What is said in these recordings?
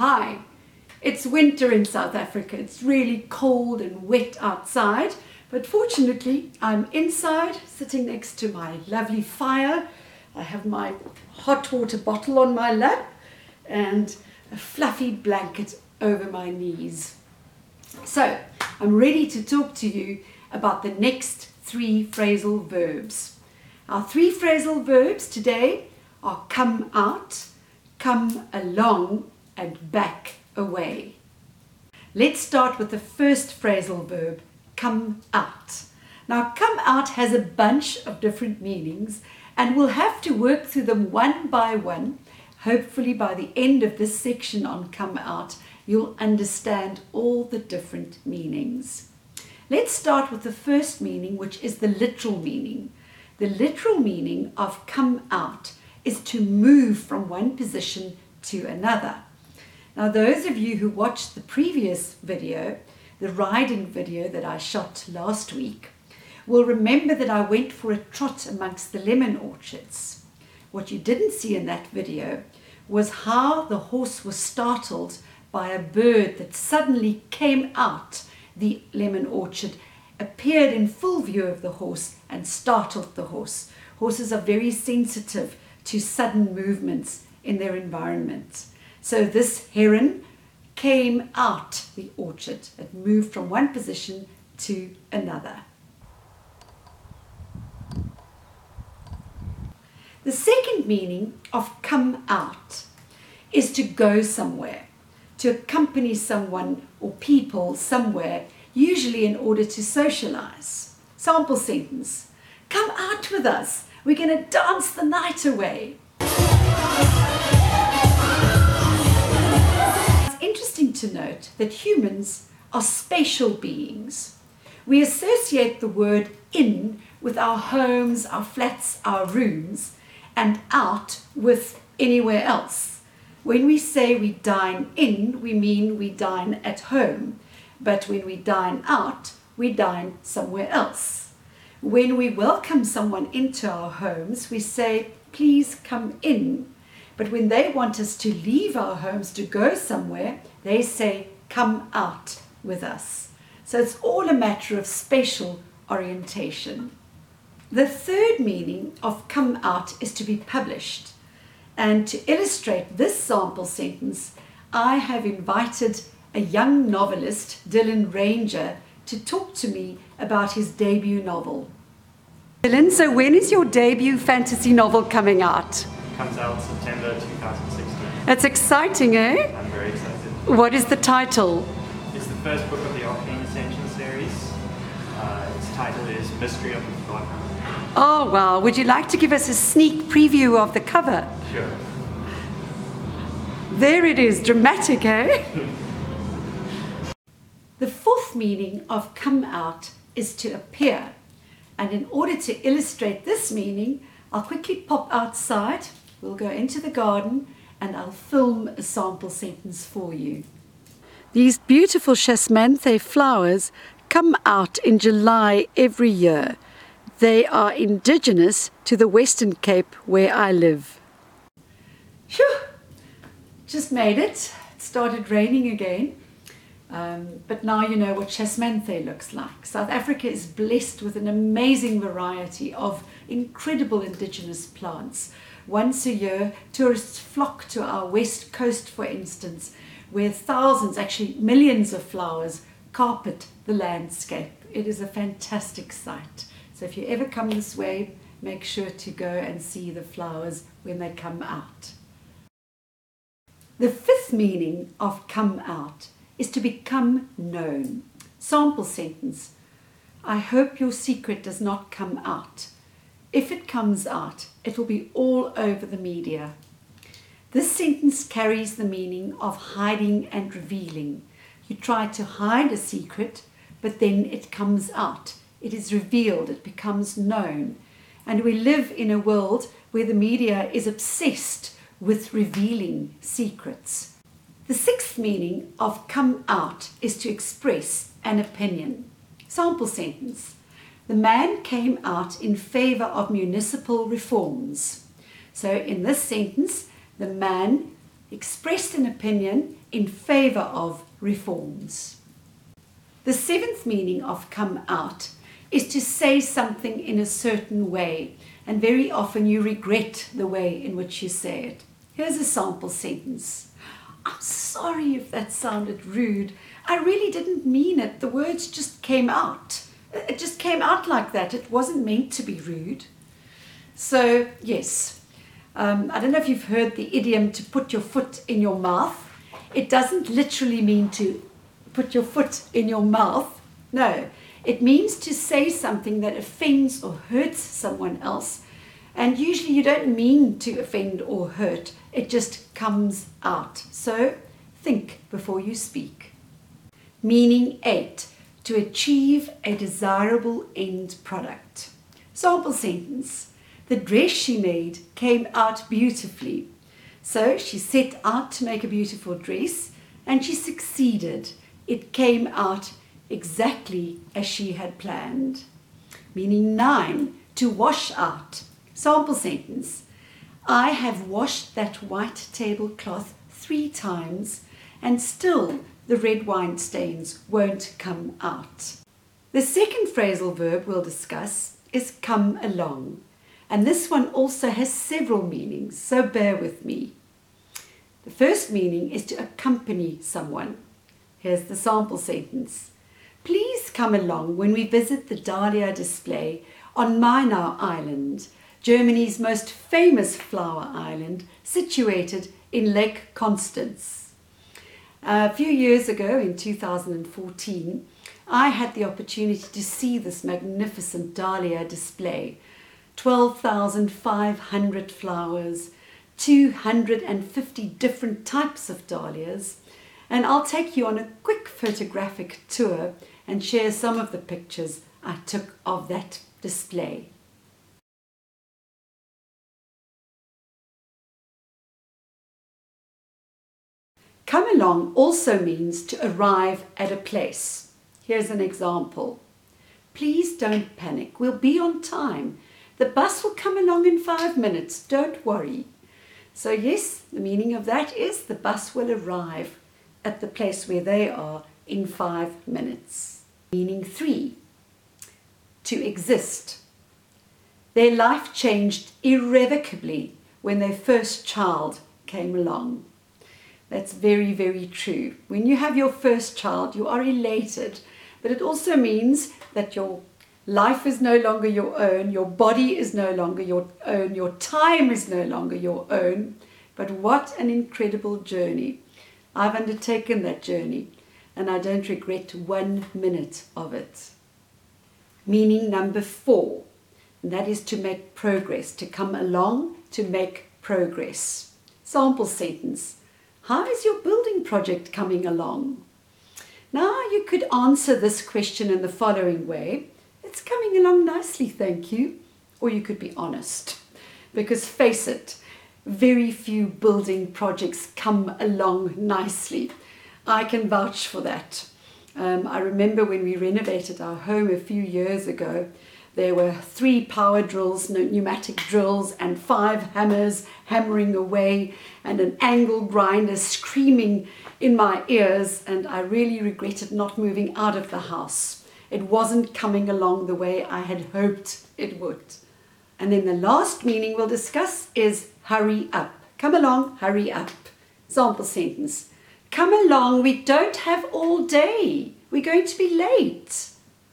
Hi, it's winter in South Africa. It's really cold and wet outside, but fortunately I'm inside sitting next to my lovely fire. I have my hot water bottle on my lap and a fluffy blanket over my knees. So I'm ready to talk to you about the next 3 phrasal verbs. Our 3 phrasal verbs today are come out, come along, and back away. Let's start with the first phrasal verb, come out. Now, come out has a bunch of different meanings, and we'll have to work through them one by one. Hopefully by the end of this section on come out, you'll understand all the different meanings. Let's start with the first meaning, which is the literal meaning. The literal meaning of come out is to move from one position to another. Now, those of you who watched the previous video, the riding video that I shot last week, will remember that I went for a trot amongst the lemon orchards. What you didn't see in that video was how the horse was startled by a bird that suddenly came out the lemon orchard, appeared in full view of the horse and startled the horse. Horses are very sensitive to sudden movements in their environment. So this heron came out the orchard. It moved from one position to another. The second meaning of come out is to go somewhere, to accompany someone or people somewhere, usually in order to socialize. Sample sentence: come out with us. We're going to dance the night away. Interesting to note that humans are spatial beings. We associate the word in with our homes, our flats, our rooms, and out with anywhere else. When we say we dine in, we mean we dine at home, but when we dine out, we dine somewhere else. When we welcome someone into our homes, we say, please come in. But when they want us to leave our homes to go somewhere, they say, come out with us. So it's all a matter of spatial orientation. The third meaning of come out is to be published. And to illustrate this sample sentence, I have invited a young novelist, Dylan Ranger, to talk to me about his debut novel. Dylan, so when is your debut fantasy novel coming out? Comes out September 2016. That's exciting, eh? I'm very excited. What is the title? It's the first book of the Arcane Ascension series. Its title is Mystery of the Forgotten. Oh, wow. Would you like to give us a sneak preview of the cover? Sure. There it is. Dramatic, eh? The fourth meaning of come out is to appear. And in order to illustrate this meaning, I'll quickly pop outside. We'll go into the garden and I'll film a sample sentence for you. These beautiful Chasmanthe flowers come out in July every year. They are indigenous to the Western Cape where I live. Phew! Just made it. It started raining again. But now you know what Chasmanthe looks like. South Africa is blessed with an amazing variety of incredible indigenous plants. Once a year, tourists flock to our west coast, for instance, where thousands, actually millions of flowers carpet the landscape. It is a fantastic sight. So if you ever come this way, make sure to go and see the flowers when they come out. The fifth meaning of come out is to become known. Sample sentence: I hope your secret does not come out. If it comes out, it will be all over the media. This sentence carries the meaning of hiding and revealing. You try to hide a secret, but then it comes out. It is revealed, it becomes known. And we live in a world where the media is obsessed with revealing secrets. The sixth meaning of come out is to express an opinion. Sample sentence: the man came out in favor of municipal reforms. So in this sentence, the man expressed an opinion in favor of reforms. The seventh meaning of come out is to say something in a certain way, and very often you regret the way in which you say it. Here's a sample sentence. I'm sorry if that sounded rude. I really didn't mean it. The words just came out. It just came out like that. It wasn't meant to be rude. So, yes, I don't know if you've heard the idiom to put your foot in your mouth. It doesn't literally mean to put your foot in your mouth. No, it means to say something that offends or hurts someone else. And usually you don't mean to offend or hurt. It just comes out. So think before you speak. Meaning 8, to achieve a desirable end product. Sample sentence. The dress she made came out beautifully. So she set out to make a beautiful dress and she succeeded. It came out exactly as she had planned. Meaning 9, to wash out. Sample sentence. I have washed that white tablecloth 3 times and still the red wine stains won't come out. The second phrasal verb we'll discuss is come along. And this one also has several meanings, so bear with me. The first meaning is to accompany someone. Here's the sample sentence. Please come along when we visit the Dahlia display on Mainau Island, Germany's most famous flower island, situated in Lake Constance. A few years ago, in 2014, I had the opportunity to see this magnificent Dahlia display. 12,500 flowers, 250 different types of dahlias, and I'll take you on a quick photographic tour and share some of the pictures I took of that display. Come along also means to arrive at a place. Here's an example. Please don't panic, we'll be on time. The bus will come along in 5 minutes, don't worry. So yes, the meaning of that is the bus will arrive at the place where they are in 5 minutes. Meaning 3, to exist. Their life changed irrevocably when their first child came along. That's very, very true. When you have your first child, you are elated, but it also means that your life is no longer your own, your body is no longer your own, your time is no longer your own. But what an incredible journey. I've undertaken that journey and I don't regret 1 minute of it. Meaning number 4, and that is to make progress, to come along, to make progress. Sample sentence. How is your building project coming along? Now you could answer this question in the following way. It's coming along nicely, thank you. Or you could be honest, because face it, very few building projects come along nicely. I can vouch for that. I remember when we renovated our home a few years ago, there were 3 power drills, pneumatic drills, and 5 hammers hammering away, and an angle grinder screaming in my ears, and I really regretted not moving out of the house. It wasn't coming along the way I had hoped it would. And then the last meaning we'll discuss is hurry up. Come along, hurry up. Sample sentence. Come along, we don't have all day. We're going to be late.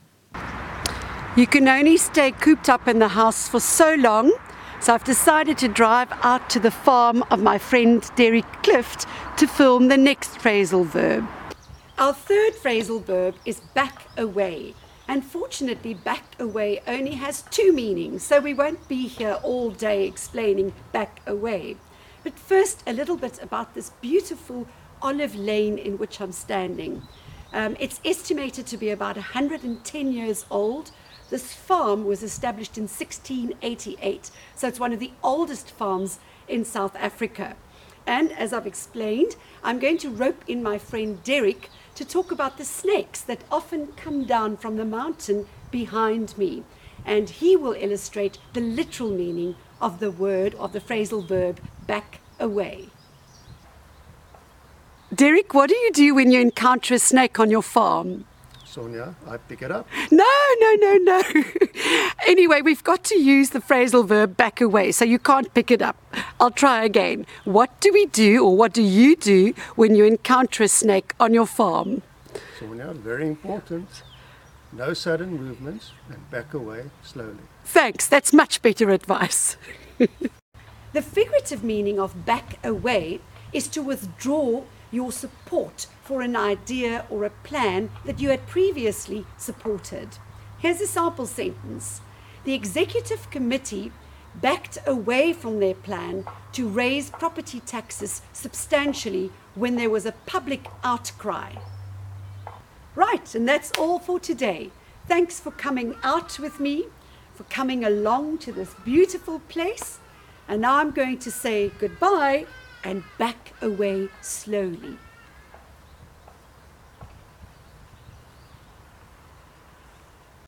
You can only stay cooped up in the house for so long, so I've decided to drive out to the farm of my friend Derek Clift to film the next phrasal verb. Our third phrasal verb is back away. And fortunately, back away only has 2 meanings, so we won't be here all day explaining back away. But first, a little bit about this beautiful olive lane in which I'm standing. It's estimated to be about 110 years old. This farm was established in 1688, so it's one of the oldest farms in South Africa. And as I've explained, I'm going to rope in my friend Derek to talk about the snakes that often come down from the mountain behind me. And he will illustrate the literal meaning of the word, of the phrasal verb, back away. Derek, what do you do when you encounter a snake on your farm? Sonia, I pick it up. No. Anyway, we've got to use the phrasal verb back away, so you can't pick it up. I'll try again. What do we do, or what do you do when you encounter a snake on your farm? Sonia, very important. No sudden movements and back away slowly. Thanks, that's much better advice. The figurative meaning of back away is to withdraw your support for an idea or a plan that you had previously supported. Here's a sample sentence. The executive committee backed away from their plan to raise property taxes substantially when there was a public outcry. Right, and that's all for today. Thanks for coming out with me, for coming along to this beautiful place. And now I'm going to say goodbye and back away slowly.